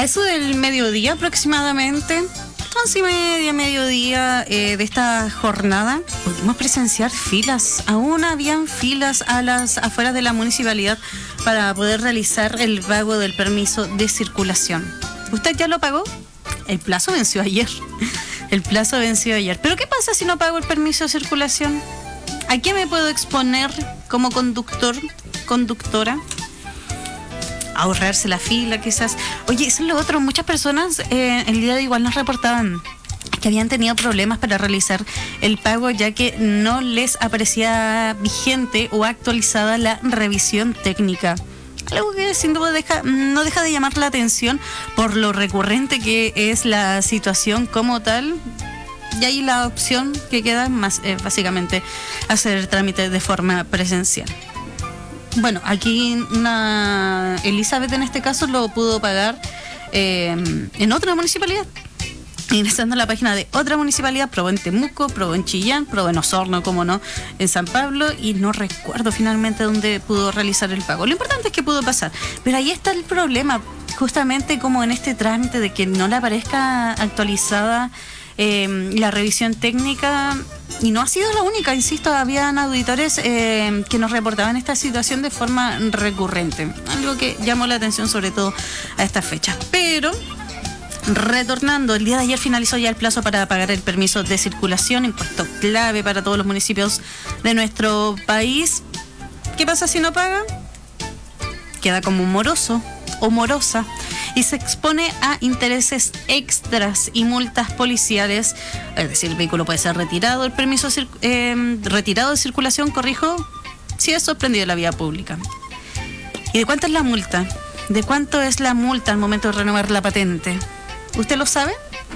A eso del mediodía aproximadamente, 11:30, mediodía de esta jornada, pudimos presenciar filas. Aún habían filas a las afueras de la municipalidad para poder realizar el pago del permiso de circulación. ¿Usted ya lo pagó? El plazo venció ayer. El plazo venció ayer. ¿Pero qué pasa si no pago el permiso de circulación? ¿A qué me puedo exponer como conductor, conductora? Ahorrarse la fila, quizás. Oye, eso es lo otro. Muchas personas el día de igual nos reportaban que habían tenido problemas para realizar el pago, ya que no les aparecía vigente o actualizada la revisión técnica. Algo que sin duda no deja de llamar la atención por lo recurrente que es la situación como tal. Y ahí la opción que queda más básicamente hacer el trámite de forma presencial. Bueno, aquí Elizabeth en este caso lo pudo pagar en otra municipalidad. Ingresando a la página de otra municipalidad, probó en Temuco, probó en Chillán, probó en Osorno, como no, en San Pablo, y no recuerdo finalmente dónde pudo realizar el pago. Lo importante es que pudo pasar. Pero ahí está el problema, justamente como en este trámite de que no le aparezca actualizada la revisión técnica. Y no ha sido la única, insisto, habían auditores que nos reportaban esta situación de forma recurrente. Algo que llamó la atención sobre todo a estas fechas. Pero, retornando, el día de ayer finalizó ya el plazo para pagar el permiso de circulación, impuesto clave para todos los municipios de nuestro país. ¿Qué pasa si no paga? Queda como moroso o morosa y se expone a intereses extras y multas policiales. Es decir, el vehículo puede ser retirado, el permiso retirado de circulación, corrijo, si es sorprendido en la vía pública. ¿Y de cuánto es la multa? ¿De cuánto es la multa al momento de renovar la patente? ¿Usted lo sabe?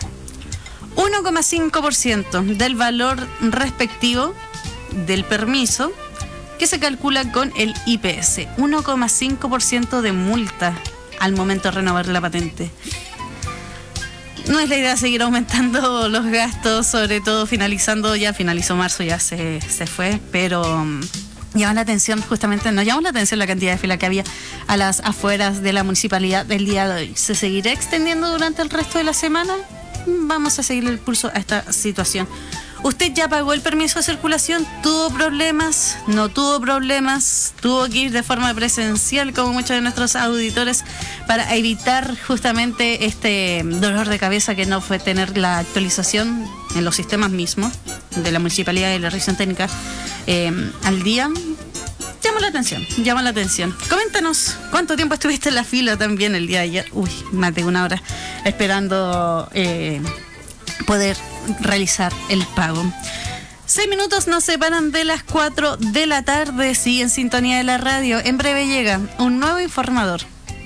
1,5% del valor respectivo del permiso, que se calcula con el IPS. 1,5% de multa al momento de renovar la patente. No es la idea seguir aumentando los gastos, sobre todo finalizó marzo, ya se fue, pero llama la atención, justamente nos llamó la atención la cantidad de fila que había a las afueras de la municipalidad del día de hoy. ¿Se seguirá extendiendo durante el resto de la semana? Vamos a seguir el pulso a esta situación. ¿Usted ya pagó el permiso de circulación? ¿Tuvo problemas? ¿No tuvo problemas? ¿Tuvo que ir de forma presencial como muchos de nuestros auditores para evitar justamente este dolor de cabeza que no fue tener la actualización en los sistemas mismos de la municipalidad y la revisión técnica al día? Llama la atención. Coméntanos, ¿cuánto tiempo estuviste en la fila también el día de ayer? Más de una hora esperando poder realizar el pago. 6 minutos nos separan de las 4 de la tarde. Sigue en sintonía de la radio. En breve llega un nuevo informador.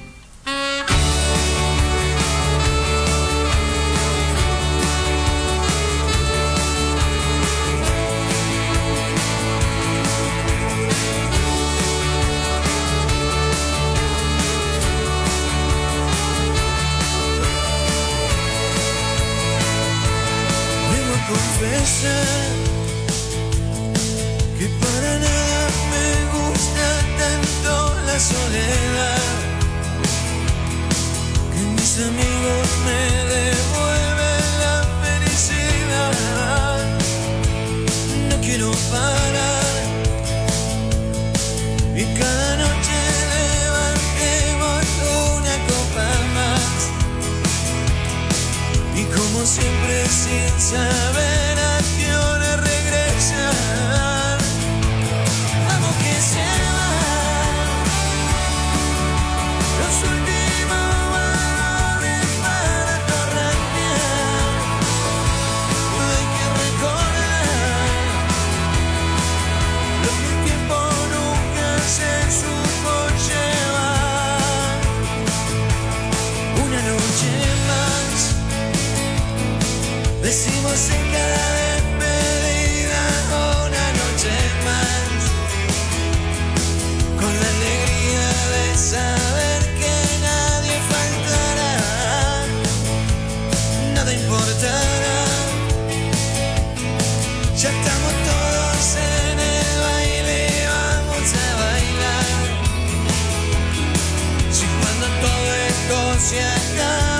Que para nada me gusta tanto la soledad, que mis amigos me devuelven la felicidad. No quiero parar y cada noche levantemos una copa más, y como siempre sin saber decimos en cada despedida una noche más, con la alegría de saber que nadie faltará, nada importará, ya estamos todos en el baile, vamos a bailar, si cuando todo esto se acaba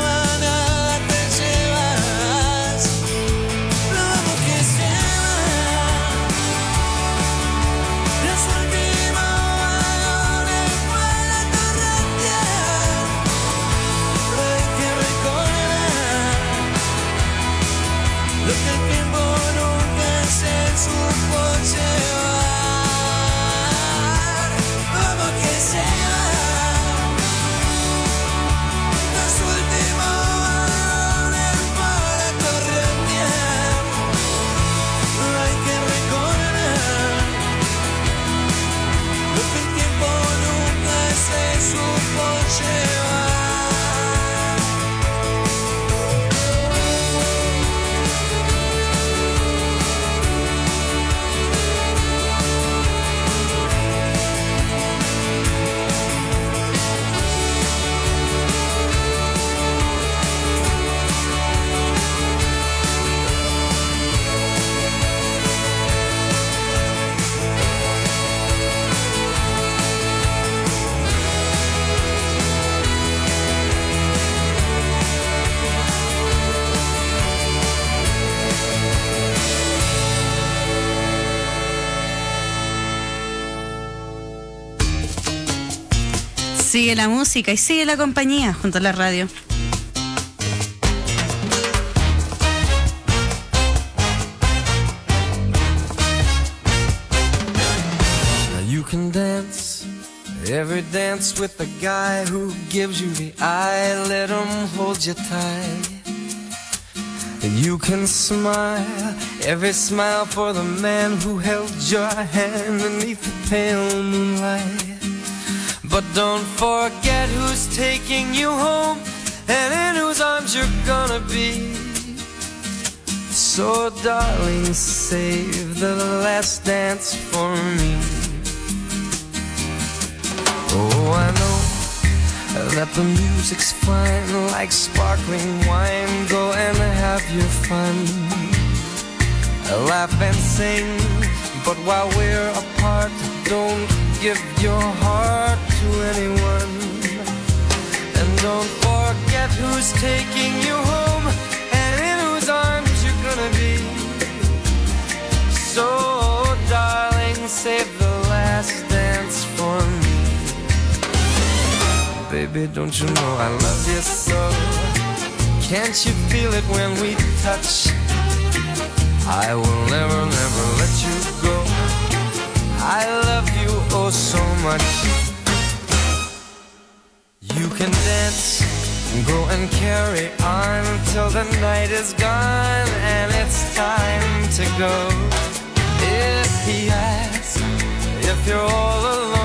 Sigue la música y sigue la compañía junto a la radio. Now you can dance every dance with the guy who gives you the eye. Let him hold you tight. You can smile every smile for the man who held your hand beneath the pale moonlight. But don't forget who's taking you home and in whose arms you're gonna be. So darling, save the last dance for me. Oh, I know that the music's fine, like sparkling wine. Go and have your fun, laugh and sing. But while we're apart, don't give your heart to anyone. And don't forget who's taking you home and in whose arms you're gonna be. So darling, save the last dance for me. Baby, don't you know I love you so? Can't you feel it when we touch? I will never, never let you go. I love you oh so much. You can dance, go and carry on till the night is gone and it's time to go. If he asks if you're all alone,